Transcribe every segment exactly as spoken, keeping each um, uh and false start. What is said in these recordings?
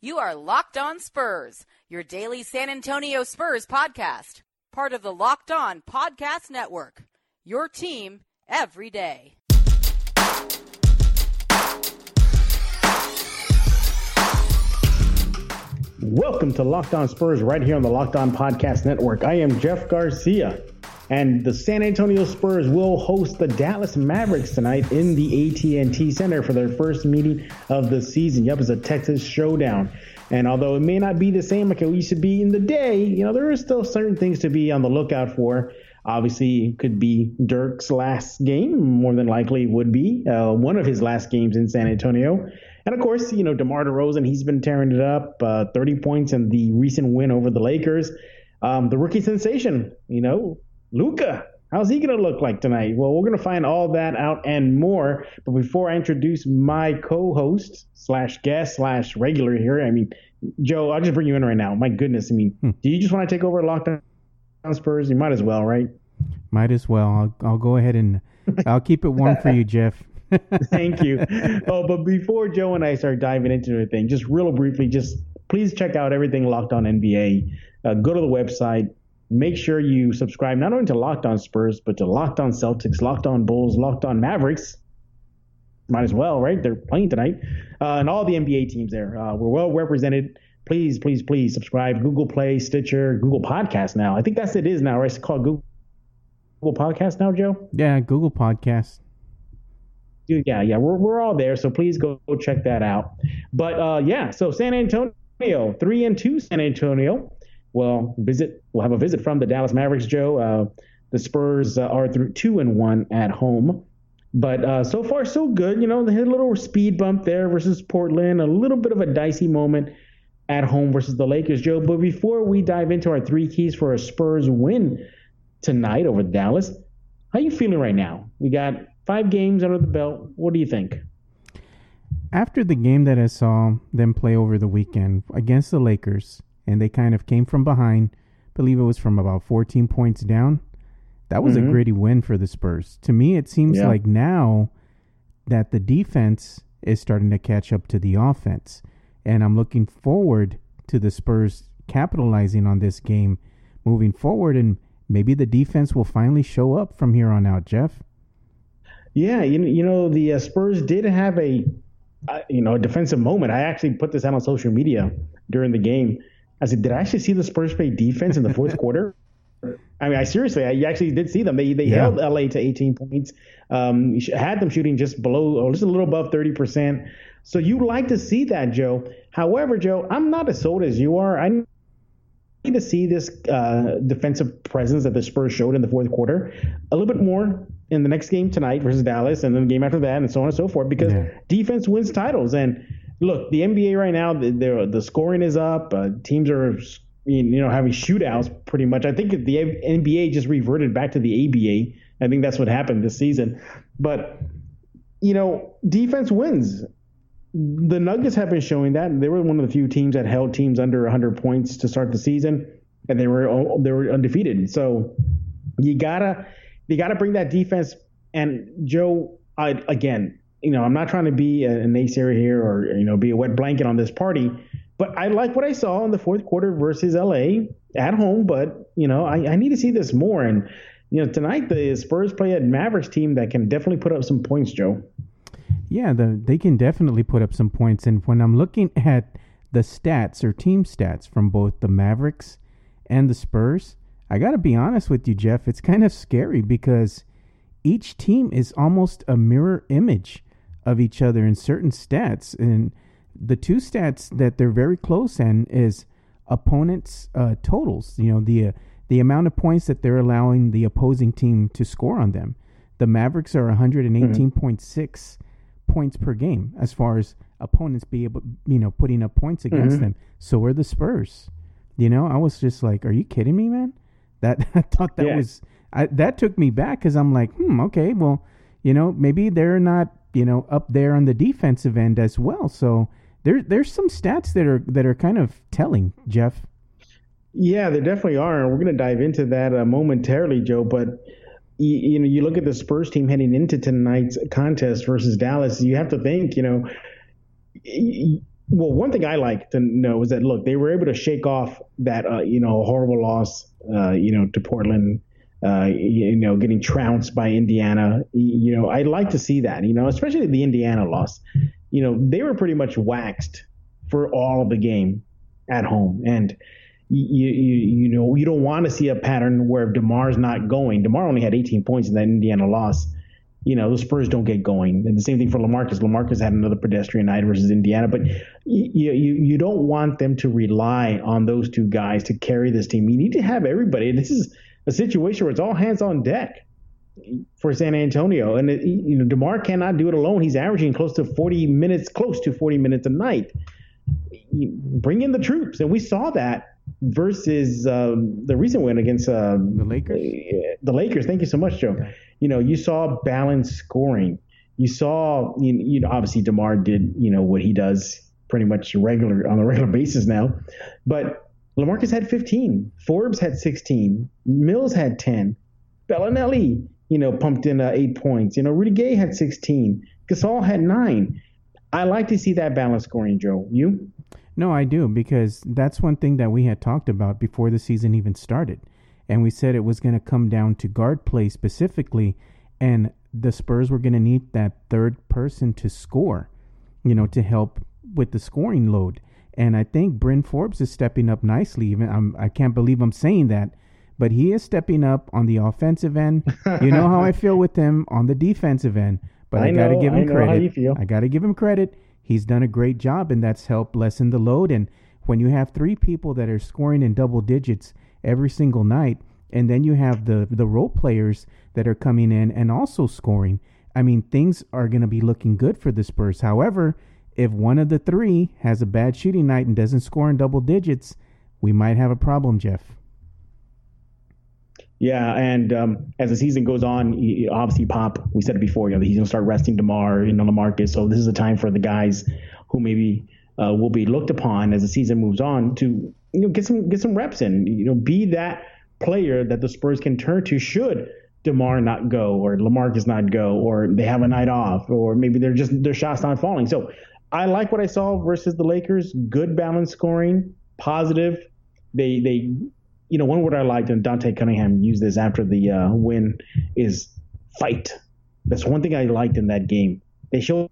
You are Locked On Spurs, your daily San Antonio Spurs podcast. Part of the Locked On Podcast Network, your team every day. Welcome to Locked On Spurs right here on the Locked On Podcast Network. I am Jeff Garcia, and the San Antonio Spurs will host the Dallas Mavericks tonight in the A T and T Center for their first meeting of the season. Yep, it's a Texas showdown. And although it may not be the same like it used to be in the day, you know, there are still certain things to be on the lookout for. Obviously, it could be Dirk's last game, more than likely would be uh, one of his last games in San Antonio. And of course, you know, DeMar DeRozan, he's been tearing it up, uh, thirty points in the recent win over the Lakers. Um, the rookie sensation, you know, Luka, how's he going to look like tonight? Well, we're going to find all that out and more. But before I introduce my co-host slash guest slash regular here, I mean, Joe, I'll just bring you in right now. My goodness, I mean, hmm. do you just want to take over Locked On Spurs? You might as well, right? Might as well. I'll, I'll go ahead and I'll keep it warm for you, Jeff. Thank you. Oh, but before Joe and I start diving into everything, just real briefly, just please check out everything Locked On N B A. Uh, go to the website. Make sure you subscribe not only to Locked On Spurs, but to Locked On Celtics, Locked On Bulls, Locked On Mavericks. Might as well, right? They're playing tonight. Uh, and all the N B A teams there. Uh, we're well represented. Please, please, please subscribe. Google Play, Stitcher, Google Podcast now. I think that's it is now, right? It's called Google, Google Podcast now, Joe? Yeah, Google Podcast. Dude, yeah, yeah. We're, we're all there, so please go, go check that out. But, uh, yeah, so San Antonio, three and two San Antonio. Well, visit. We'll have a visit from the Dallas Mavericks, Joe. Uh, the Spurs uh, are through two and one at home, but uh, so far so good. You know, they hit a little speed bump there versus Portland. A little bit of a dicey moment at home versus the Lakers, Joe. But before we dive into our three keys for a Spurs win tonight over Dallas, how you feeling right now? We got five games under the belt. What do you think? After the game that I saw them play over the weekend against the Lakers, and they kind of came from behind, I believe it was from about fourteen points down. That was mm-hmm. a gritty win for the Spurs. To me, it seems yeah. like now that the defense is starting to catch up to the offense. And I'm looking forward to the Spurs capitalizing on this game moving forward. And maybe the defense will finally show up from here on out, Jeff. Yeah, you, you know, the uh, Spurs did have a, uh, you know, a defensive moment. I actually put this out on social media during the game. I said, did I actually see the Spurs play defense in the fourth quarter? I mean, I seriously, I actually did see them. They they yeah. held L A to eighteen points, um, had them shooting just below, or just a little above thirty percent. So you like to see that, Joe. However, Joe, I'm not as sold as you are. I need to see this uh, defensive presence that the Spurs showed in the fourth quarter a little bit more in the next game tonight versus Dallas, and then the game after that, and so on and so forth, because yeah. defense wins titles. And look, the N B A right now, the the, the scoring is up. Uh, teams are, you know, having shootouts pretty much. I think the N B A just reverted back to the A B A. I think that's what happened this season. But, you know, defense wins. The Nuggets have been showing that. They were one of the few teams that held teams under one hundred points to start the season, and they were they were undefeated. So you gotta you gotta bring that defense. And Joe, I, again, you know, I'm not trying to be a, a naysayer here or, you know, be a wet blanket on this party, but I like what I saw in the fourth quarter versus L A at home. But, you know, I, I need to see this more. And, you know, tonight the Spurs play a Mavericks team that can definitely put up some points, Joe. Yeah, the, they can definitely put up some points. And when I'm looking at the stats or team stats from both the Mavericks and the Spurs, I got to be honest with you, Jeff, it's kind of scary because each team is almost a mirror image of each other in certain stats. And the two stats that they're very close in is opponents' uh, totals, you know, the uh, the amount of points that they're allowing the opposing team to score on them. The Mavericks are one eighteen point six mm-hmm. points per game as far as opponents be able, you know, putting up points against mm-hmm. them. So are the Spurs. You know, I was just like, are you kidding me, man? That I thought that yeah. was I, that took me back because I'm like, hmm, okay, well, you know, maybe they're not, you know, up there on the defensive end as well. So there, there's some stats that are that are kind of telling, Jeff. Yeah, there definitely are. We're going to dive into that uh, momentarily, Joe. But you, you know, you look at the Spurs team heading into tonight's contest versus Dallas. You have to think, you know, Well, one thing I like to know is that, look, they were able to shake off that, uh, you know, horrible loss, uh, you know, to Portland, uh, you know, getting trounced by Indiana. You know, I'd like to see that, you know, especially the Indiana loss. You know, they were pretty much waxed for all of the game at home. And, you, you, you know, you don't want to see a pattern where if DeMar's not going, DeMar only had eighteen points in that Indiana loss. You know, the Spurs don't get going. And the same thing for LaMarcus. LaMarcus had another pedestrian night versus Indiana. But you, you you don't want them to rely on those two guys to carry this team. You need to have everybody. This is a situation where it's all hands on deck for San Antonio. And, it, you know, DeMar cannot do it alone. He's averaging close to forty minutes, close to forty minutes a night. You bring in the troops. And we saw that versus um, the recent win against uh, the Lakers. The Lakers. Thank you so much, Joe. Okay. You know, you saw balanced scoring. You saw, you, you know, obviously DeMar did, you know, what he does pretty much regular on a regular basis now. But LaMarcus had fifteen. Forbes had sixteen. Mills had ten. Bellinelli, you know, pumped in uh, eight points. You know, Rudy Gay had sixteen. Gasol had nine. I like to see that balanced scoring, Joe. You? No, I do, because that's one thing that we had talked about before the season even started. And we said it was going to come down to guard play specifically, and the Spurs were going to need that third person to score, you know, to help with the scoring load. And I think Bryn Forbes is stepping up nicely. Even I'm, I can't believe I'm saying that, but he is stepping up on the offensive end. You know how I feel with him on the defensive end, but I, I got to give him I credit. I got to give him credit. He's done a great job, and that's helped lessen the load. And when you have three people that are scoring in double digits every single night, and then you have the the role players that are coming in and also scoring, I mean, things are going to be looking good for the Spurs. However, if one of the three has a bad shooting night and doesn't score in double digits, we might have a problem, Jeff. Yeah, and um, as the season goes on, he, obviously Pop, we said it before, you know, he's going to start resting DeMar, you know, LaMarcus. So this is a time for the guys who maybe uh, will be looked upon as the season moves on to, you know, get some get some reps in, you know, be that player that the Spurs can turn to should DeMar not go or LaMarcus not go or they have a night off or maybe they're just their shots not falling. So I like what I saw versus the Lakers. Good balance scoring, positive. They they. You know, one word I liked, and Dante Cunningham used this after the uh, win, is fight. That's one thing I liked in that game. They showed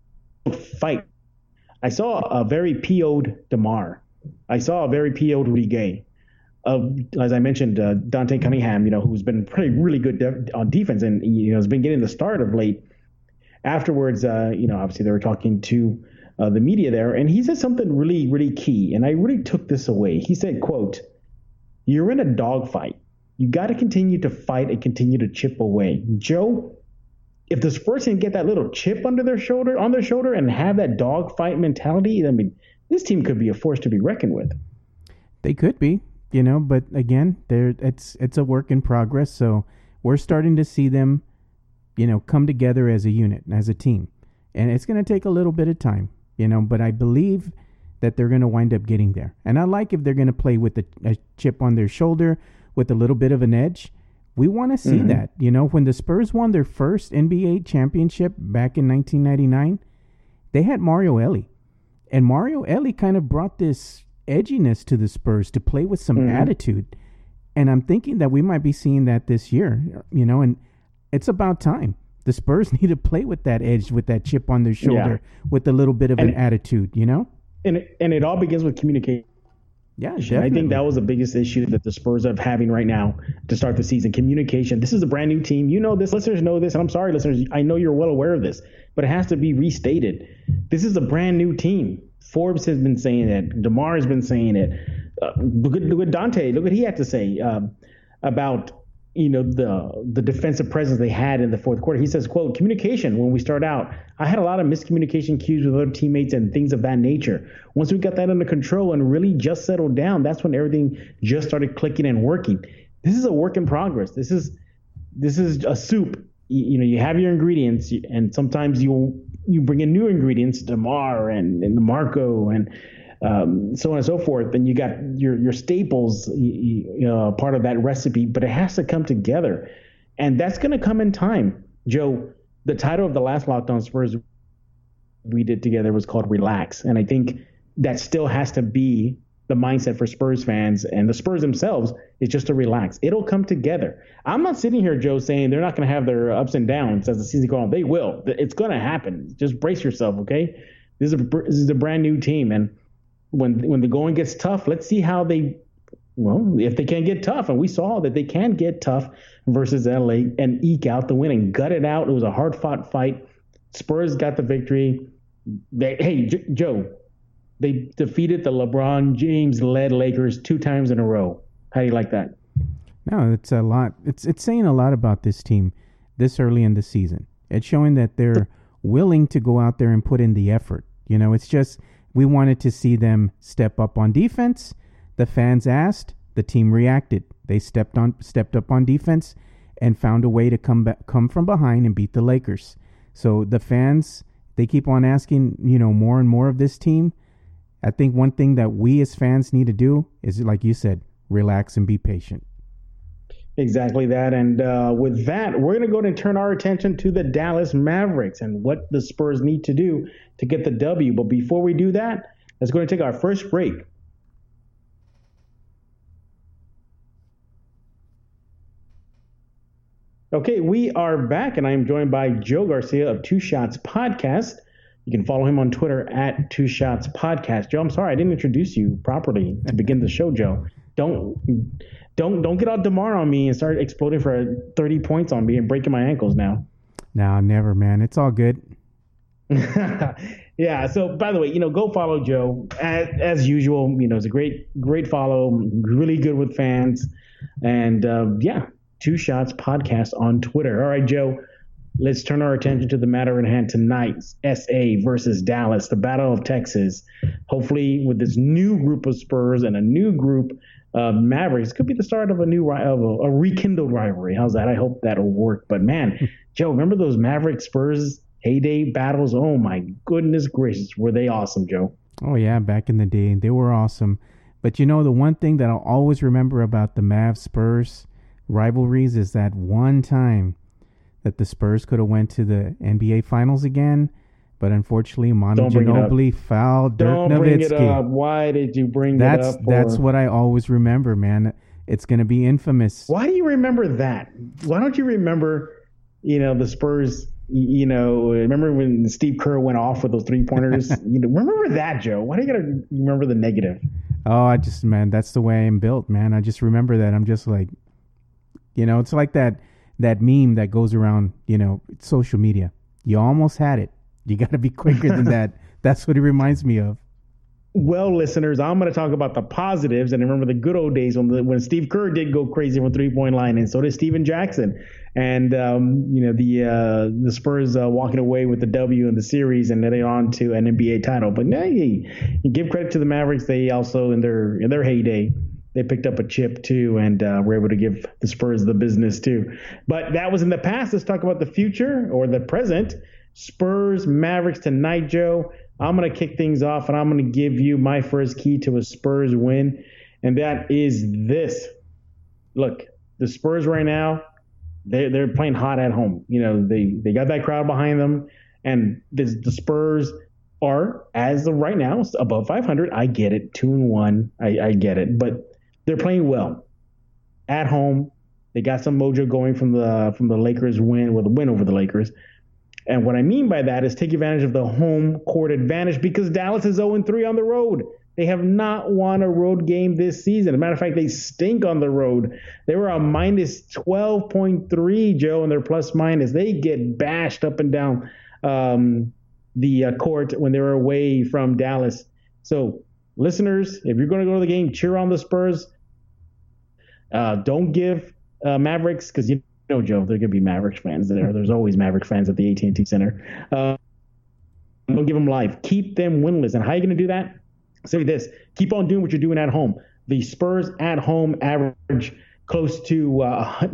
fight. I saw a very P O'd DeMar. I saw a very P O'd Rudy Gay. Uh, as I mentioned, uh, Dante Cunningham, you know, who's been pretty really good de- on defense and, you know, has been getting the start of late. Afterwards, uh, you know, obviously they were talking to uh, the media there, and he said something really, really key, and I really took this away. He said, quote, "You're in a dogfight. You got to continue to fight and continue to chip away." Joe, if the Spurs can get that little chip under their shoulder, on their shoulder, and have that dogfight mentality, I mean, this team could be a force to be reckoned with. They could be, you know, but again, there it's it's a work in progress. So we're starting to see them, you know, come together as a unit, as a team, and it's going to take a little bit of time, you know. But I believe that they're going to wind up getting there. And I like if they're going to play with a, a chip on their shoulder with a little bit of an edge. We want to see mm-hmm. that. You know, when the Spurs won their first N B A championship back in nineteen ninety-nine, they had Mario Elie. And Mario Elie kind of brought this edginess to the Spurs to play with some mm-hmm. attitude. And I'm thinking that we might be seeing that this year, you know, and it's about time. The Spurs need to play with that edge, with that chip on their shoulder, yeah. with a little bit of and an attitude, you know? And it, and it all begins with communication. Yeah, definitely. I think that was the biggest issue that the Spurs are having right now to start the season. Communication. This is a brand new team. You know this. Listeners know this. And I'm sorry, listeners. I know you're well aware of this. But it has to be restated. This is a brand new team. Forbes has been saying it. DeMar has been saying it. Uh, look, at, look at Dante. Look what he had to say um, about you know, the the defensive presence they had in the fourth quarter. He says, quote, "Communication, when we start out, I had a lot of miscommunication cues with other teammates and things of that nature. Once we got that under control and really just settled down, that's when everything just started clicking and working." This is a work in progress. This is this is a soup. You, you know, you have your ingredients, and sometimes you you bring in new ingredients, DeMar and, and Marco and Um, so on and so forth, and you got your your staples, you, you know, part of that recipe, but it has to come together, and that's going to come in time. Joe, the title of the last Locked On Spurs we did together was called Relax, and I think that still has to be the mindset for Spurs fans and the Spurs themselves is just to relax. It'll come together. I'm not sitting here, Joe, saying they're not going to have their ups and downs as the season goes on. They will. It's going to happen. Just brace yourself, okay? This is a this is a brand new team, and when when the going gets tough, let's see how they. Well, if they can get tough, and we saw that they can get tough versus L A and eke out the win and gut it out. It was a hard fought fight. Spurs got the victory. They, hey, J- Joe. They defeated the LeBron James-led Lakers two times in a row. How do you like that? No, it's a lot. It's it's saying a lot about this team this early in the season. It's showing that they're willing to go out there and put in the effort. You know, it's just we wanted to see them step up on defense. The fans asked, the team reacted. They stepped on stepped up on defense and found a way to come back, come from behind and beat the Lakers. So the fans, they keep on asking, you know, more and more of this team. I think one thing that we as fans need to do is, like you said, relax and be patient. Exactly that. And uh, with that, we're going to go and turn our attention to the Dallas Mavericks and what the Spurs need to do to get the W. But before we do that, let's go and take our first break. Okay, we are back, and I am joined by Joe Garcia of Two Shots Podcast. You can follow him on Twitter at Two Shots Podcast. Joe, I'm sorry I didn't introduce you properly to begin the show, Joe. Don't don't don't get all DeMar on me and start exploding for thirty points on me and breaking my ankles now. No, never, man. It's all good. Yeah. So, by the way, you know, go follow Joe as, as usual. You know, it's a great great follow. Really good with fans, and uh, yeah, Two Shots Podcast on Twitter. All right, Joe. Let's turn our attention to the matter at hand tonight. S A versus Dallas, the Battle of Texas. Hopefully, with this new group of Spurs and a new group of Mavericks, could be the start of a new of a, a rekindled rivalry. How's that? I hope that'll work. But man, Joe, remember those Mavericks Spurs heyday battles? Oh my goodness gracious, were they awesome, Joe? Oh yeah, back in the day, they were awesome. But you know, the one thing that I'll always remember about the Mavs Spurs rivalries is that one time that the Spurs could have went to the N B A Finals again, but unfortunately, Manu Ginobili fouled Dirk Don't Nowitzki. bring it up. Why did you bring that's, it up? For? That's what I always remember, man. It's going to be infamous. Why do you remember that? Why don't you remember, you know, the Spurs, you know, remember when Steve Kerr went off with those three-pointers? you know, remember that, Joe? Why do you got to remember the negative? Oh, I just, man, that's the way I'm built, man. I just remember that. I'm just like, you know, it's like that that meme that goes around, you know, social media. You almost had it. You got to be quicker than that. That's what it reminds me of. Well, listeners, I'm going to talk about the positives and remember the good old days when the, when Steve Kerr did go crazy from three-point line, and so did Steven Jackson. And, um, you know, the uh, the Spurs uh, walking away with the W in the series and then on to an N B A title. But hey, you give credit to the Mavericks. They also, in their in their heyday, they picked up a chip, too, and uh, were able to give the Spurs the business, too. But that was in the past. Let's talk about the future or the present. Spurs, Mavericks tonight, Joe. I'm going to kick things off, and I'm going to give you my first key to a Spurs win, and that is this. Look, the Spurs right now, they're, they're playing hot at home. You know, they, they got that crowd behind them, and this, the Spurs are, as of right now, above five hundred. I get it. Two and one. I, I get it. But they're playing well at home. They got some mojo going from the from the Lakers win, with a win over the Lakers. And what I mean by that is take advantage of the home court advantage, because Dallas is oh and three on the road. They have not won a road game this season. As a matter of fact, they stink on the road. They were a minus twelve point three, Joe, and their plus minus. They get bashed up and down um, the uh, court when they were away from Dallas. So, listeners, if you're going to go to the game, cheer on the Spurs. Uh, don't give uh, Mavericks, because you know, Joe, there could be Mavericks fans there. There's always Maverick fans at the A T and T Center. Uh, don't give them life. Keep them winless. And how are you going to do that? Say this. Keep on doing what you're doing at home. The Spurs at home average close to uh,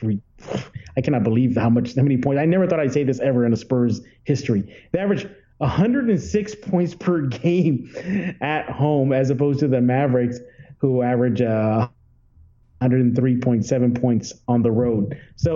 I cannot believe how much how many points. I never thought I'd say this ever in a Spurs history. They average one hundred six points per game at home, as opposed to the Mavericks, who average uh, one hundred three point seven points on the road. So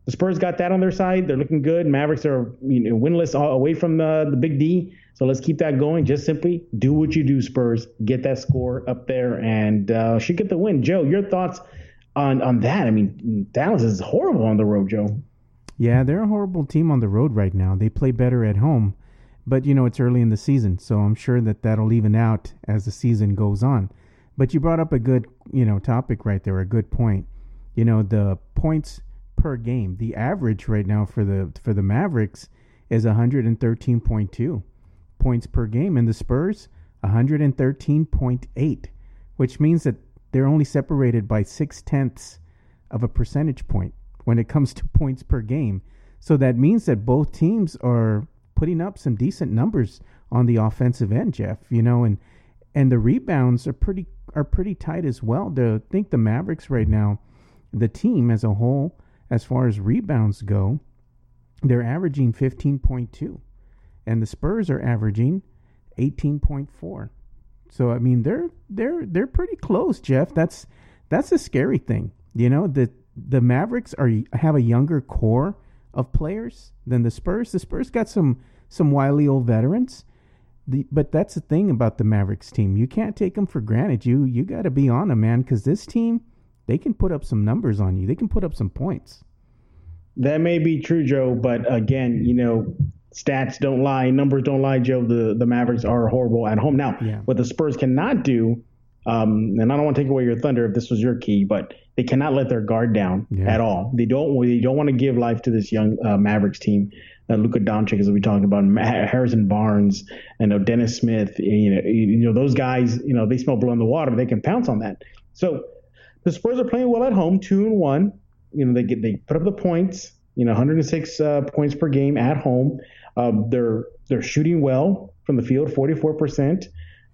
the Spurs got that on their side. They're looking good. Mavericks are you know, winless away from the, the Big D. So let's keep that going. Just simply do what you do, Spurs. Get that score up there and uh, should get the win. Joe, your thoughts on, on that? I mean, Dallas is horrible on the road, Joe. Yeah, they're a horrible team on the road right now. They play better at home. But, you know, it's early in the season, so I'm sure that that'll even out as the season goes on. But you brought up a good, you know, topic right there, a good point. You know, the points per game, the average right now for the for the Mavericks is one hundred thirteen point two points per game, and the Spurs one hundred thirteen point eight, which means that they're only separated by six tenths of a percentage point when it comes to points per game. So that means that both teams are putting up some decent numbers on the offensive end, Jeff. You know, and and the rebounds are pretty are pretty tight as well. The, I think the Mavericks right now, the team as a whole, as far as rebounds go, they're averaging fifteen point two, and the Spurs are averaging eighteen point four. So I mean, they're they're they're pretty close, Jeff. That's that's a scary thing. You know, the the Mavericks are have a younger core of players than the Spurs. The Spurs got some some wily old veterans. The, but that's the thing about the Mavericks team. You can't take them for granted. You you got to be on them, man, because this team, they can put up some numbers on you. They can put up some points. That may be true, Joe, but again, you know, stats don't lie, numbers don't lie, Joe. The the Mavericks are horrible at home. Now, yeah. What the Spurs cannot do, um, and I don't want to take away your thunder if this was your key, but they cannot let their guard down yeah. at all. They don't they don't want to give life to this young uh, Mavericks team. Uh, Luka Doncic, as we talked about, Harrison Barnes, and you know, Dennis Smith. You know, you know those guys. You know they smell blood in the water, but they can pounce on that. So the Spurs are playing well at home, two and one. You know they get they put up the points. You know, one hundred six uh, points per game at home. Uh, they're they're shooting well from the field, forty-four percent.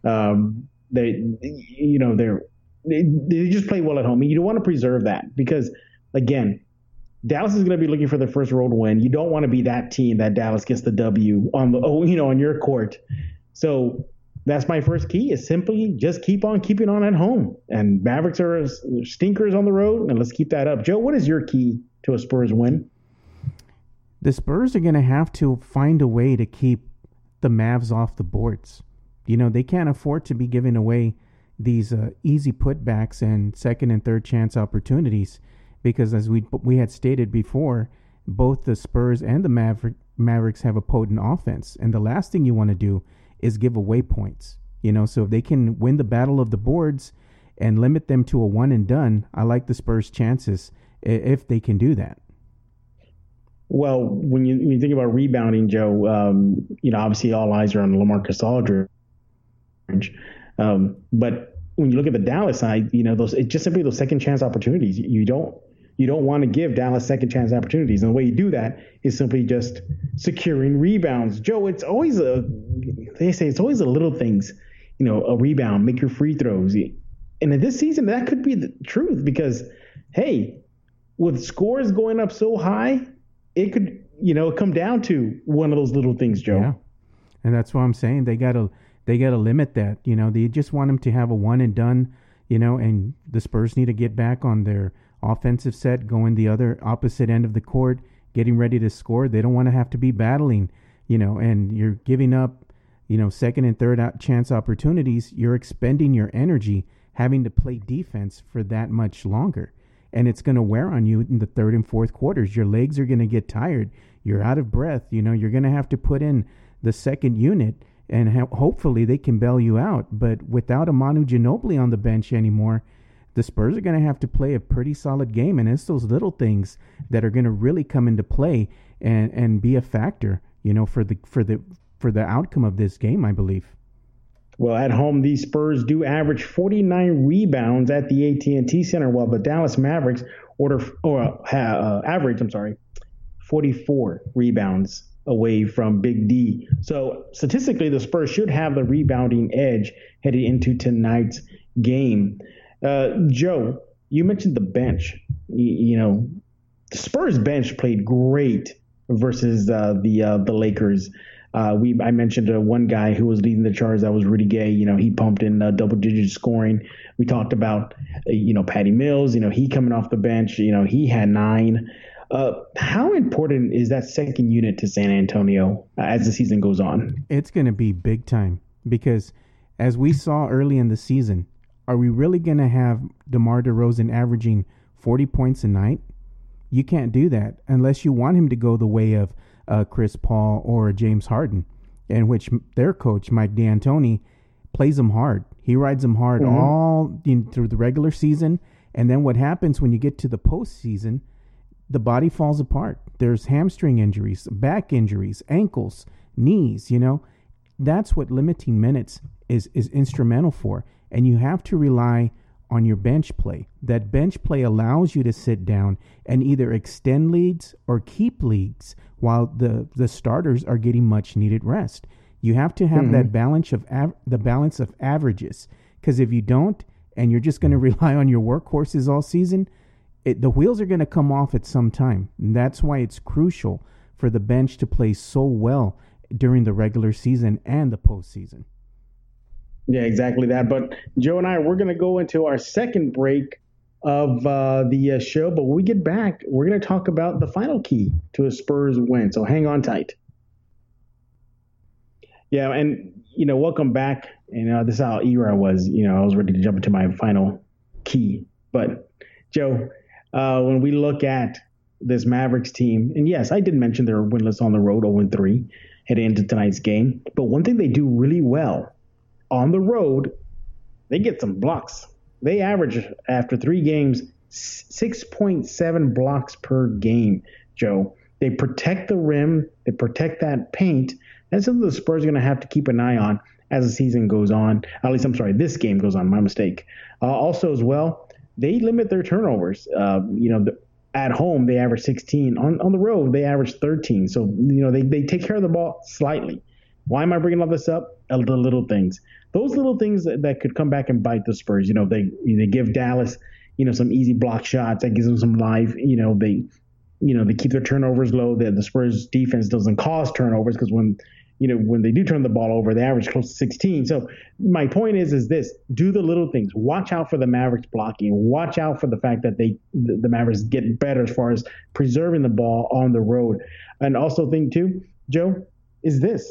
Um, they you know they're they, they just play well at home, and you don't want to preserve that because again, Dallas is going to be looking for their first road win. You don't want to be that team that Dallas gets the W on the oh you know on your court. So that's my first key is simply just keep on keeping on at home. And Mavericks are stinkers on the road, and let's keep that up. Joe, what is your key to a Spurs win? The Spurs are going to have to find a way to keep the Mavs off the boards. You know, they can't afford to be giving away these uh, easy putbacks and second and third chance opportunities because, as we we had stated before, both the Spurs and the Maverick, Mavericks have a potent offense. And the last thing you want to do is give away points. You know, so if they can win the battle of the boards and limit them to a one and done, I like the Spurs' chances if they can do that. Well, when you when you think about rebounding, Joe, um, you know, obviously all eyes are on LaMarcus Aldridge. Um, but when you look at the Dallas side, you know, those it's just simply those second chance opportunities. You don't you don't want to give Dallas second chance opportunities, and the way you do that is simply just securing rebounds. Joe, it's always a they say it's always the little things, you know, a rebound, make your free throws, and in this season that could be the truth because, hey, with scores going up so high. It could, you know, come down to one of those little things, Joe. Yeah, and that's what I'm saying. They gotta, they gotta limit that. You know, they just want them to have a one and done. You know, and the Spurs need to get back on their offensive set, going the other opposite end of the court, getting ready to score. They don't want to have to be battling. You know, and you're giving up, you know, second and third out chance opportunities. You're expending your energy having to play defense for that much longer. And it's going to wear on you in the third and fourth quarters. Your legs are going to get tired. You're out of breath. You know, you're going to have to put in the second unit, and ha- hopefully they can bail you out. But without a Manu Ginobili on the bench anymore, the Spurs are going to have to play a pretty solid game. And it's those little things that are going to really come into play and, and be a factor, you know, for the for the for the outcome of this game, I believe. Well, at home, the Spurs do average forty-nine rebounds at the A T and T Center, while the Dallas Mavericks order or uh, average, I'm sorry, forty-four rebounds away from Big D. So statistically, the Spurs should have the rebounding edge headed into tonight's game. Uh, Joe, you mentioned the bench. You, you know, the Spurs bench played great versus uh, the uh, the Lakers. Uh, we I mentioned uh, one guy who was leading the charge. That was Rudy Gay. You know, he pumped in uh, double-digit scoring. We talked about, uh, you know, Patty Mills. You know, he coming off the bench. You know, he had nine. Uh, how important is that second unit to San Antonio uh, as the season goes on? It's going to be big time because, as we saw early in the season, are we really going to have DeMar DeRozan averaging forty points a night? You can't do that unless you want him to go the way of uh, Chris Paul or James Harden, in which their coach, Mike D'Antoni, plays them hard. He rides them hard mm-hmm. all you know, through the regular season. And then what happens when you get to the postseason, the body falls apart. There's hamstring injuries, back injuries, ankles, knees, you know. That's what limiting minutes is, is instrumental for. And you have to rely on your bench play. That bench play allows you to sit down and either extend leads or keep leads while the, the starters are getting much needed rest. You have to have mm-hmm. that balance of av- the balance of averages, because if you don't, and you're just going to rely on your workhorses all season, it, the wheels are going to come off at some time. And that's why it's crucial for the bench to play so well during the regular season and the postseason. Yeah, exactly that. But Joe and I, we're going to go into our second break of uh, the uh, show. But when we get back, we're going to talk about the final key to a Spurs win. So hang on tight. Yeah, and, you know, welcome back. You know, this is how eager I was. You know, I was ready to jump into my final key. But, Joe, uh, when we look at this Mavericks team, and yes, I did mention they're winless on the road, oh and three, heading into tonight's game. But one thing they do really well on the road, they get some blocks. They average, after three games, six point seven blocks per game, Joe. They protect the rim. They protect that paint. That's something the Spurs are going to have to keep an eye on as the season goes on. At least, I'm sorry, this game goes on. My mistake. Uh, also, as well, they limit their turnovers. Uh, you know, the, at home, they average sixteen. On on the road, they average thirteen. So, you know, they, they take care of the ball slightly. Why am I bringing all this up? Uh, the little things. Those little things that, that could come back and bite the Spurs. You know, they they give Dallas, you know, some easy block shots. That gives them some life. You know, they, you know, they keep their turnovers low. The, the Spurs defense doesn't cause turnovers because when, you know, when they do turn the ball over, they average close to sixteen. So my point is, is this: do the little things. Watch out for the Mavericks blocking. Watch out for the fact that they, the, the Mavericks get better as far as preserving the ball on the road. And also think too, Joe, is this: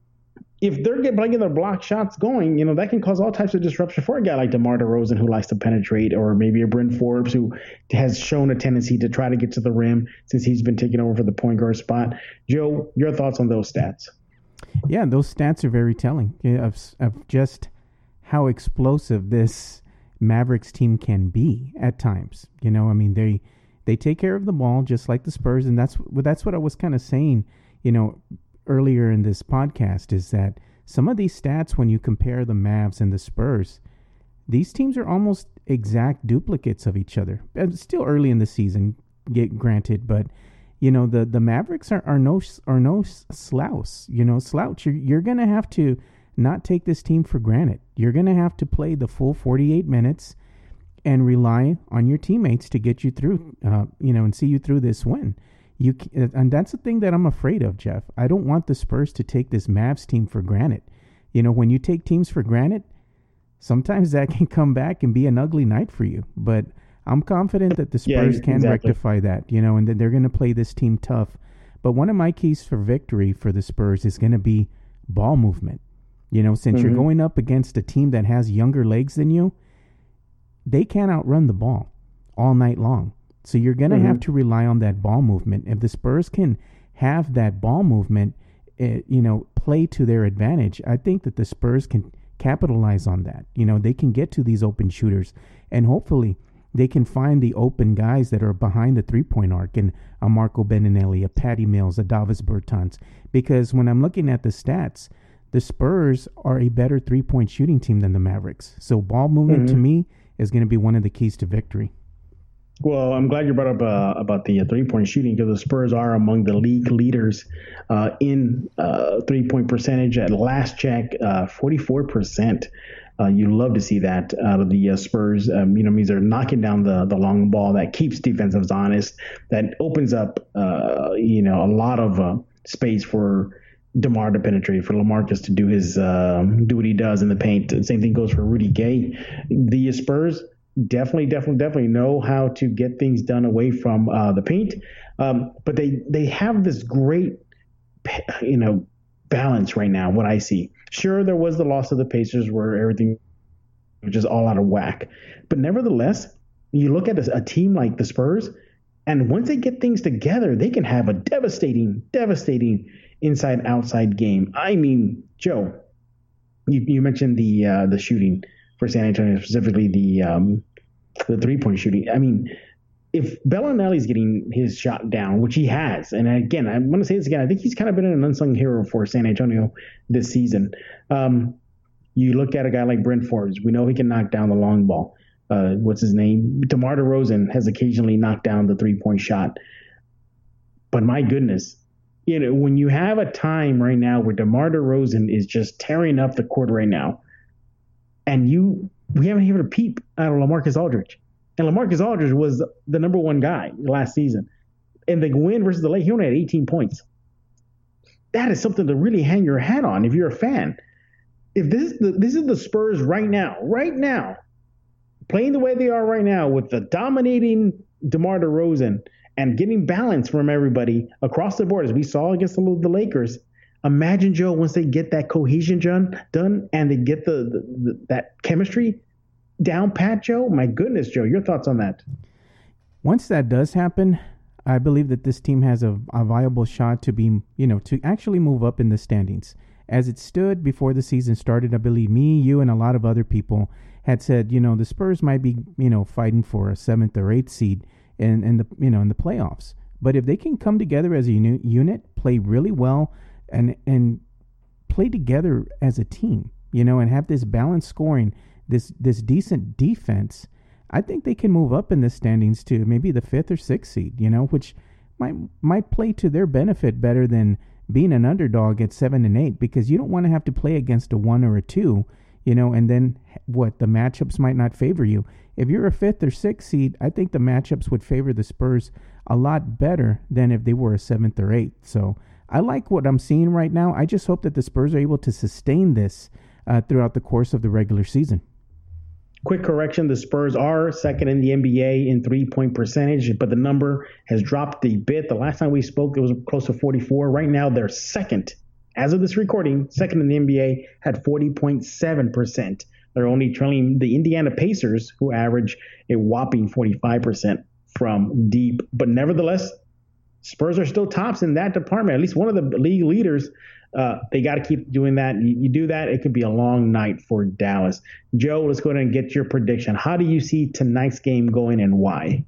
if they're getting their block shots going, you know, that can cause all types of disruption for a guy like DeMar DeRozan, who likes to penetrate, or maybe a Bryn Forbes, who has shown a tendency to try to get to the rim since he's been taking over for the point guard spot. Joe, your thoughts on those stats? Yeah, those stats are very telling of, of just how explosive this Mavericks team can be at times. You know, I mean, they they take care of the ball just like the Spurs, and that's that's what I was kind of saying, you know, earlier in this podcast, is that some of these stats, when you compare the Mavs and the Spurs, these teams are almost exact duplicates of each other. It's still early in the season, get granted, but you know, the, the Mavericks are, are no are no slouch. You know, slouch. You're, you're going to have to not take this team for granted. You're going to have to play the full forty-eight minutes and rely on your teammates to get you through, uh, you know, and see you through this win. You and that's the thing that I'm afraid of, Jeff. I don't want the Spurs to take this Mavs team for granted. You know, when you take teams for granted, sometimes that can come back and be an ugly night for you. But I'm confident that the Spurs yeah, can exactly. rectify that, you know, and that they're going to play this team tough. But one of my keys for victory for the Spurs is going to be ball movement. You know, since mm-hmm. you're going up against a team that has younger legs than you, they can't outrun the ball all night long. So you're going to mm-hmm. have to rely on that ball movement. If the Spurs can have that ball movement, uh, you know, play to their advantage, I think that the Spurs can capitalize on that. You know, they can get to these open shooters, and hopefully they can find the open guys that are behind the three-point arc, and a Marco Bellinelli, a Patty Mills, a Davis Bertans. Because when I'm looking at the stats, the Spurs are a better three-point shooting team than the Mavericks. So ball movement, mm-hmm. to me, is going to be one of the keys to victory. Well, I'm glad you brought up uh, about the uh, three-point shooting, because the Spurs are among the league leaders uh, in uh, three-point percentage. At last check, uh, forty-four percent. Uh, you love to see that out of the uh, Spurs. Um, you know, means they're knocking down the, the long ball. That keeps defensives honest. That opens up, uh, you know, a lot of uh, space for DeMar to penetrate, for LaMarcus to do his uh, do what he does in the paint. The same thing goes for Rudy Gay. The Spurs, definitely, definitely, definitely know how to get things done away from uh, the paint. Um, but they they have this great, you know, balance right now. What I see, sure, there was the loss of the Pacers where everything was just all out of whack, but nevertheless, you look at a, a team like the Spurs, and once they get things together, they can have a devastating, devastating inside-outside game. I mean, Joe, you, you mentioned the uh, the shooting for San Antonio, specifically the um, the three-point shooting. I mean, if Bellinelli's getting his shot down, which he has, and again, I'm going to say this again, I think he's kind of been an unsung hero for San Antonio this season. Um, you look at a guy like Brent Forbes. We know he can knock down the long ball. Uh, what's his name? DeMar DeRozan has occasionally knocked down the three-point shot. But my goodness, you know, when you have a time right now where DeMar DeRozan is just tearing up the court right now, and you we haven't even a peep out of LaMarcus Aldridge. And LaMarcus Aldridge was the number one guy last season. And the win versus the Lakers, he only had eighteen points. That is something to really hang your hat on if you're a fan. If this is the, this is the Spurs right now, right now, playing the way they are right now with the dominating DeMar DeRozan and getting balance from everybody across the board, as we saw against the, the Lakers. Imagine, Joe, once they get that cohesion done, done and they get the, the, the that chemistry down pat, Joe. My goodness, Joe, your thoughts on that? Once that does happen, I believe that this team has a, a viable shot to be, you know, to actually move up in the standings. As it stood before the season started, I believe me, you, and a lot of other people had said, you know, the Spurs might be, you know, fighting for a seventh or eighth seed in, in the, you know, in the playoffs. But if they can come together as a uni- unit, play really well, and and play together as a team, you know, and have this balanced scoring, this this decent defense, I think they can move up in the standings to maybe the fifth or sixth seed, you know, which might might play to their benefit better than being an underdog at seven and eight, because you don't want to have to play against a one or a two, you know, and then what, the matchups might not favor you. If you're a fifth or sixth seed, I think the matchups would favor the Spurs a lot better than if they were a seventh or eighth. So I like what I'm seeing right now. I just hope that the Spurs are able to sustain this uh, throughout the course of the regular season. Quick correction, the Spurs are second in the N B A in three-point percentage, but the number has dropped a bit. The last time we spoke, it was close to forty-four. Right now, they're second. As of this recording, second in the N B A at forty point seven percent. They're only trailing the Indiana Pacers, who average a whopping forty-five percent from deep. But nevertheless, Spurs are still tops in that department. At least one of the league leaders. Uh, they got to keep doing that. You, you do that, it could be a long night for Dallas. Joe, let's go ahead and get your prediction. How do you see tonight's game going and why?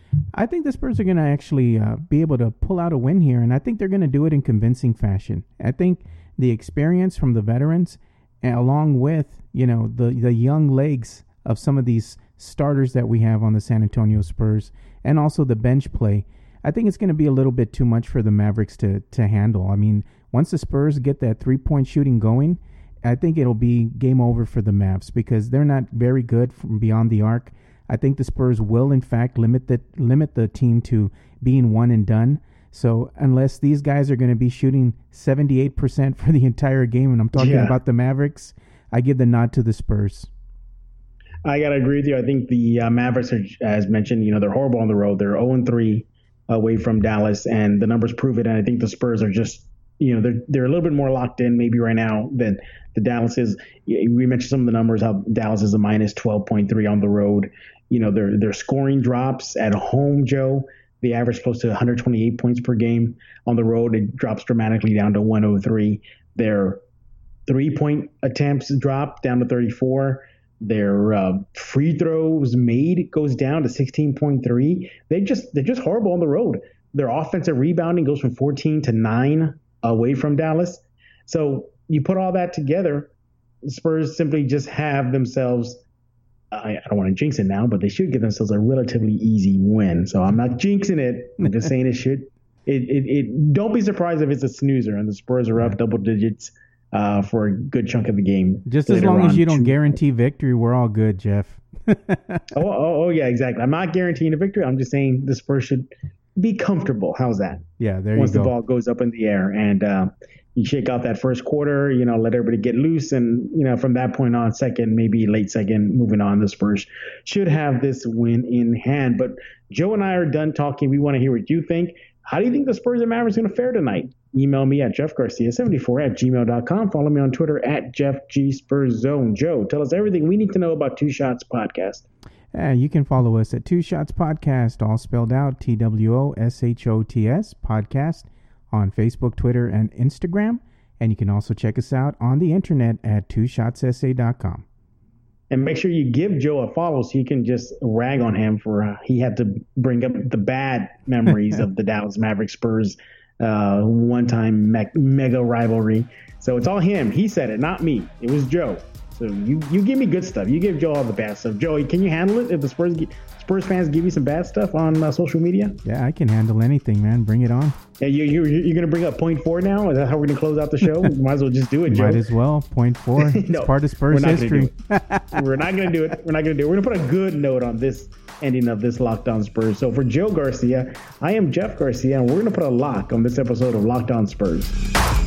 I think the Spurs are going to actually uh, be able to pull out a win here, and I think they're going to do it in convincing fashion. I think the experience from the veterans, along with, you know, the, the young legs of some of these starters that we have on the San Antonio Spurs, and also the bench play, I think it's going to be a little bit too much for the Mavericks to, to handle. I mean, once the Spurs get that three-point shooting going, I think it'll be game over for the Mavs because they're not very good from beyond the arc. I think the Spurs will, in fact, limit the, limit the team to being one and done. So unless these guys are going to be shooting seventy-eight percent for the entire game, and I'm talking yeah. about the Mavericks, I give the nod to the Spurs. I got to agree with you. I think the uh, Mavericks, are, as mentioned, you know, they're horrible on the road. They're oh and three away from Dallas, and the numbers prove it. And I think the Spurs are just, you know, they're they're a little bit more locked in maybe right now than the Dallas is. We mentioned some of the numbers, how Dallas is a minus twelve point three on the road. You know, their their scoring drops at home, Joe. They average close to one hundred twenty-eight points per game. On the road, it drops dramatically down to one oh three. Their three-point attempts drop down to thirty-four. Their uh, free throws made goes down to sixteen point three. They just they're just horrible on the road. Their offensive rebounding goes from fourteen to nine away from Dallas. So you put all that together, the Spurs simply just have themselves, I, I don't want to jinx it now, but they should give themselves a relatively easy win. So I'm not jinxing it. I'm just saying it should. It, it, it Don't be surprised if it's a snoozer and the Spurs are up double digits uh, for a good chunk of the game. Just as long as you don't guarantee victory, we're all good, Jeff. oh, oh, oh, yeah, exactly. I'm not guaranteeing a victory. I'm just saying the Spurs should be comfortable. How's that? Yeah, there Once you go. Once the ball goes up in the air. And uh, you shake out that first quarter, you know, let everybody get loose. And, you know, from that point on, second, maybe late second, moving on, the Spurs should have this win in hand. But Joe and I are done talking. We want to hear what you think. How do you think the Spurs and Mavericks are going to fare tonight? Email me at jeff garcia seventy-four at gmail dot com. Follow me on Twitter at Jeff G Spurs Zone. Joe, tell us everything we need to know about Two Shots Podcast. Uh, you can follow us at Two Shots Podcast, all spelled out, T W O S H O T S, podcast, on Facebook, Twitter, and Instagram. And you can also check us out on the internet at two shots s a dot com. And make sure you give Joe a follow so you can just rag on him for uh, he had to bring up the bad memories of the Dallas Mavericks Spurs uh, one-time me- mega rivalry. So it's all him. He said it, not me. It was Joe. So you, you give me good stuff. You give Joe all the bad stuff. Joey, can you handle it if the Spurs Spurs fans give you some bad stuff on uh, social media? Yeah, I can handle anything, man. Bring it on. Yeah, you, you, you're going to bring up point four now? Is that how we're going to close out the show? Might as well just do it, Joe. Might as well. Point four. It's no, part of Spurs we're history. We're not going to do it. We're not going to do it. We're going to put a good note on this ending of this Locked On Spurs. So for Joe Garcia, I am Jeff Garcia, and we're going to put a lock on this episode of Locked On Spurs.